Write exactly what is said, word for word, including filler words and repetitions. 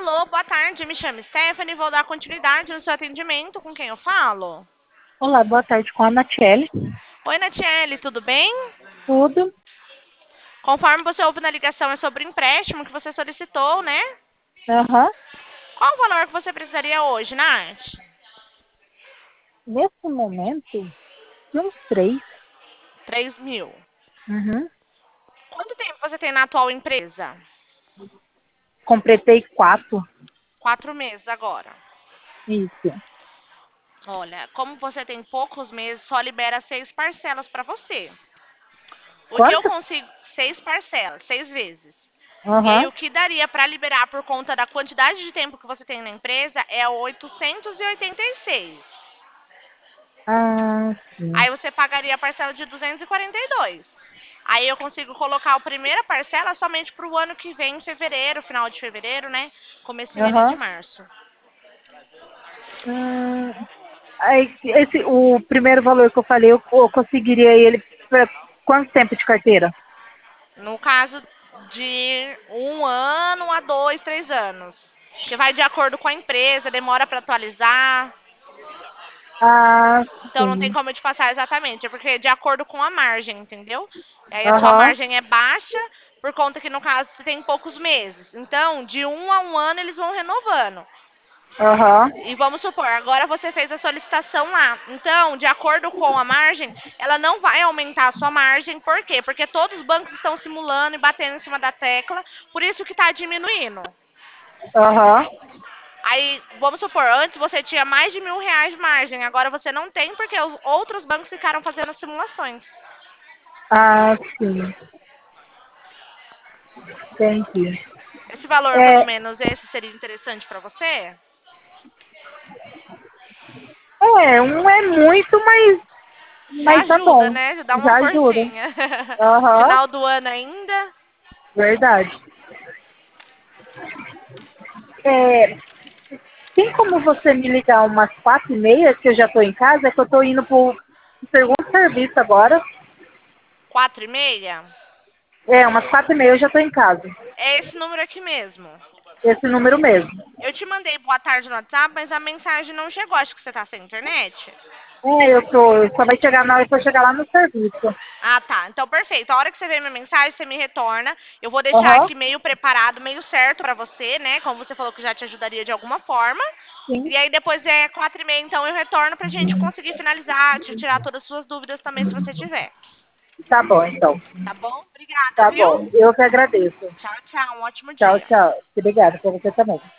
Alô, boa tarde, me chamo Stephanie, vou dar continuidade no seu atendimento, com quem eu falo? Olá, boa tarde com a Natiele. Oi, Natiele, tudo bem? Tudo? Conforme você ouve na ligação, é sobre o empréstimo que você solicitou, né? Aham. Qual o valor que você precisaria hoje, Nath? Nesse momento, uns três. Três mil. Uhum. Quanto tempo você tem na atual empresa? Completei quatro. Quatro meses agora. Isso. Olha, como você tem poucos meses, só libera seis parcelas para você. O que eu Quanto? consigo... Seis parcelas, seis vezes. E aí, Aham. o que daria para liberar por conta da quantidade de tempo que você tem na empresa é oitocentos e oitenta e seis. Ah, sim. Aí você pagaria a parcela de duzentos e quarenta e dois. Aí eu consigo colocar a primeira parcela somente para o ano que vem, em fevereiro, final de fevereiro, né? Comecinho ali de Aham. março. Hum, aí, esse, o primeiro valor que eu falei, eu, eu conseguiria ele para quanto tempo de carteira? No caso de um ano a dois, três anos. Porque vai de acordo com a empresa, demora para atualizar. Ah, Então não tem sim. como eu te passar exatamente, é porque é de acordo com a margem, entendeu? E aí a sua Aham. margem é baixa, por conta que no caso você tem poucos meses. Então, de um a um ano eles vão renovando. Aham. E vamos supor, agora você fez a solicitação lá. Então, de acordo com a margem, ela não vai aumentar a sua margem. Por quê? Porque todos os bancos estão simulando e batendo em cima da tecla, por isso que está diminuindo. Aham. Aí, vamos supor, antes você tinha mais de mil reais de margem, agora você não tem porque os outros bancos ficaram fazendo simulações. Ah, sim. Entendi. Esse valor, pelo É, menos, esse seria interessante para você? é, um é muito, mas, Já mas tá ajuda, bom. né? Já dá uma Já ajuda. forcinha. Aham. Final do ano ainda. Verdade. É, tem como você me ligar umas quatro e meia, que eu já estou em casa? É que eu estou indo para o segundo serviço agora. Quatro e meia? É, umas quatro e meia eu já estou em casa. É esse número aqui mesmo. Esse número mesmo. Eu te mandei boa tarde no WhatsApp, mas a mensagem não chegou. Acho que você tá sem internet. É, eu tô. Só vai chegar na hora que eu chegar lá no serviço. Ah, tá. Então, perfeito. A hora que você ver minha mensagem, você me retorna. Eu vou deixar Aham, aqui meio preparado, meio certo pra você, né? Como você falou que já te ajudaria de alguma forma. sim. E aí depois é quatro e meia, então eu retorno pra gente conseguir finalizar, te tirar todas as suas dúvidas também, se você tiver. Tá bom, então. Tá bom? Obrigada, Tá viu? bom. Eu que agradeço. Tchau, tchau. Um ótimo Tchau, dia. tchau. Obrigada para você também.